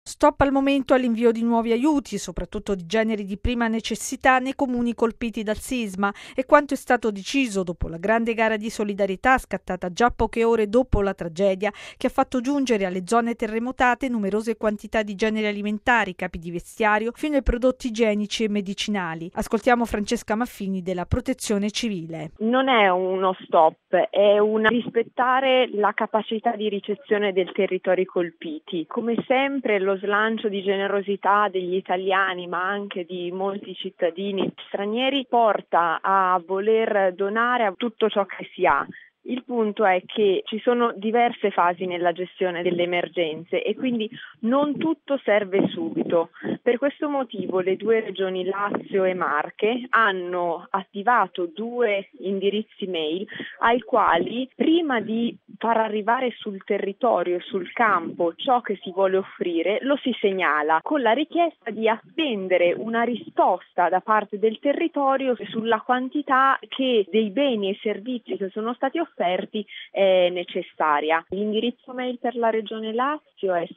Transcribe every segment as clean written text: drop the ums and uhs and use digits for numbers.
Stop al momento all'invio di nuovi aiuti, soprattutto di generi di prima necessità, nei comuni colpiti dal sisma, e quanto è stato deciso dopo la grande gara di solidarietà scattata già poche ore dopo la tragedia, che ha fatto giungere alle zone terremotate numerose quantità di generi alimentari, capi di vestiario, fino ai prodotti igienici e medicinali. Ascoltiamo Francesca Maffini della Protezione Civile. Non è uno stop, è un rispettare la capacità di ricezione dei territori colpiti. Come sempre lo slancio di generosità degli italiani, ma anche di molti cittadini stranieri, porta a voler donare tutto ciò che si ha. Il punto è che ci sono diverse fasi nella gestione delle emergenze e quindi non tutto serve subito. Per questo motivo le due regioni Lazio e Marche hanno attivato 2 indirizzi mail ai quali, prima di far arrivare sul territorio e sul campo ciò che si vuole offrire, lo si segnala con la richiesta di attendere una risposta da parte del territorio sulla quantità che dei beni e servizi che sono stati offerti è necessaria. L'indirizzo mail per la regione Lazio è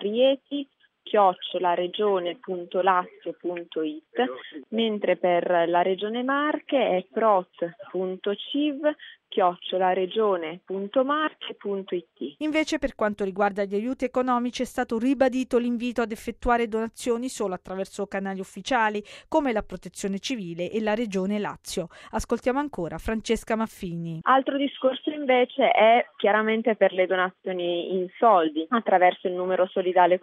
sismarieti@regione.lazio.it, mentre per la regione Marche è prot.civ@regione.marche.it. Invece, per quanto riguarda gli aiuti economici, è stato ribadito l'invito ad effettuare donazioni solo attraverso canali ufficiali come la Protezione Civile e la Regione Lazio. Ascoltiamo ancora Francesca Maffini. Altro discorso invece è chiaramente per le donazioni in soldi, attraverso il numero solidale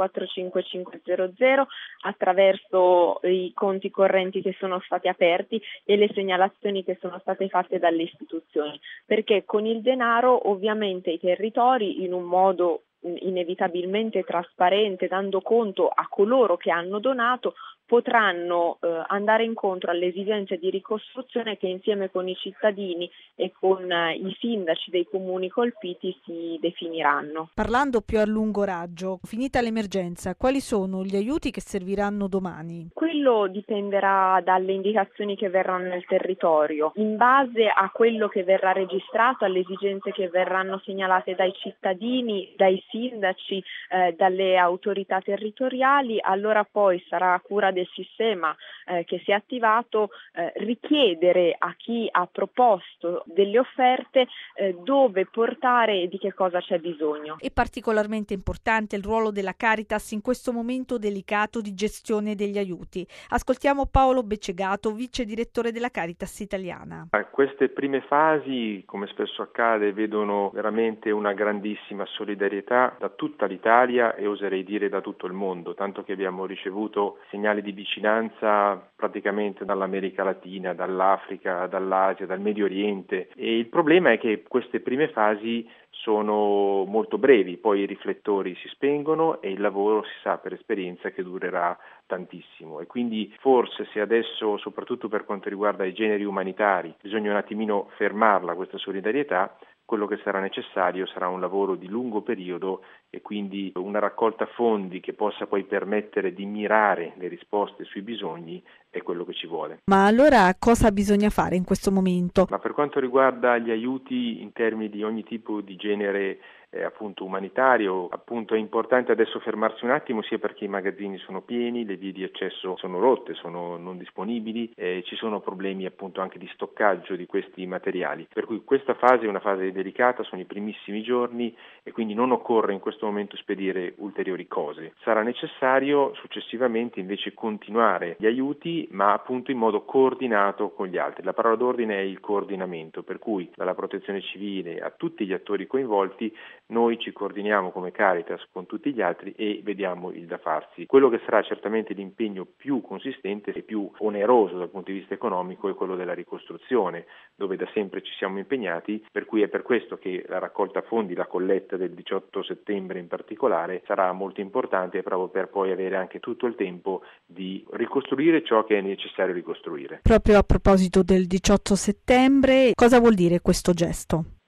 45500, attraverso i conti correnti che sono stati aperti e le segnalazioni che sono state fatte dalle istituzioni, perché con il denaro ovviamente i territori, in un modo inevitabilmente trasparente, dando conto a coloro che hanno donato, potranno andare incontro alle esigenze di ricostruzione che insieme con i cittadini e con i sindaci dei comuni colpiti si definiranno. Parlando più a lungo raggio, finita l'emergenza, quali sono gli aiuti che serviranno domani? Quello dipenderà dalle indicazioni che verranno nel territorio, in base a quello che verrà registrato, alle esigenze che verranno segnalate dai cittadini, dai sindaci, dalle autorità territoriali. Allora poi sarà a cura del sistema che si è attivato richiedere a chi ha proposto delle offerte dove portare e di che cosa c'è bisogno. È particolarmente importante il ruolo della Caritas in questo momento delicato di gestione degli aiuti. Ascoltiamo Paolo Beccegato, vice direttore della Caritas italiana. Queste prime fasi, come spesso accade, vedono veramente una grandissima solidarietà da tutta l'Italia e oserei dire da tutto il mondo, tanto che abbiamo ricevuto segnali di vicinanza praticamente dall'America Latina, dall'Africa, dall'Asia, dal Medio Oriente, e il problema è che queste prime fasi sono molto brevi, poi i riflettori si spengono e il lavoro si sa per esperienza che durerà tantissimo, e quindi forse se adesso, soprattutto per quanto riguarda i generi umanitari, bisogna un attimino fermarla questa solidarietà, quello che sarà necessario sarà un lavoro di lungo periodo e quindi una raccolta fondi che possa poi permettere di mirare le risposte sui bisogni è quello che ci vuole. Ma allora cosa bisogna fare in questo momento? Ma per quanto riguarda gli aiuti in termini di ogni tipo di genere appunto umanitario, appunto è importante adesso fermarsi un attimo, sia perché i magazzini sono pieni, le vie di accesso sono rotte, sono non disponibili, ci sono problemi appunto anche di stoccaggio di questi materiali, per cui questa fase è una fase delicata, sono i primissimi giorni e quindi non occorre in questo momento spedire ulteriori cose. Sarà necessario successivamente invece continuare gli aiuti, ma appunto in modo coordinato con gli altri. La parola d'ordine è il coordinamento, per cui dalla Protezione Civile a tutti gli attori coinvolti noi ci coordiniamo come Caritas con tutti gli altri e vediamo il da farsi. Quello che sarà certamente l'impegno più consistente e più oneroso dal punto di vista economico è quello della ricostruzione, dove da sempre ci siamo impegnati, per cui è per questo che la raccolta fondi, la colletta del 18 settembre in particolare, sarà molto importante proprio per poi avere anche tutto il tempo di ricostruire ciò che è necessario ricostruire. Proprio a proposito del 18 settembre, cosa vuol dire questo gesto?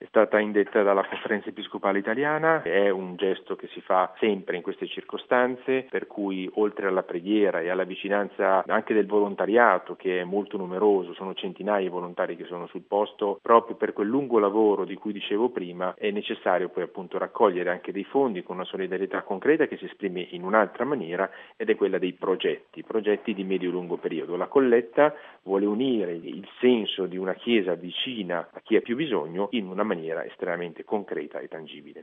stata indetta dalla Conferenza Episcopale Italiana, è un gesto che si fa sempre in queste circostanze, per cui oltre alla preghiera e alla vicinanza anche del volontariato, che è molto numeroso, sono centinaia i volontari che sono sul posto, proprio per quel lungo lavoro di cui dicevo prima, è necessario poi appunto raccogliere anche dei fondi con una solidarietà concreta che si esprime in un'altra maniera, ed è quella dei progetti di medio-lungo periodo. La colletta vuole unire il senso di una Chiesa vicina a chi ha più bisogno in una maniera estremamente concreta e tangibile.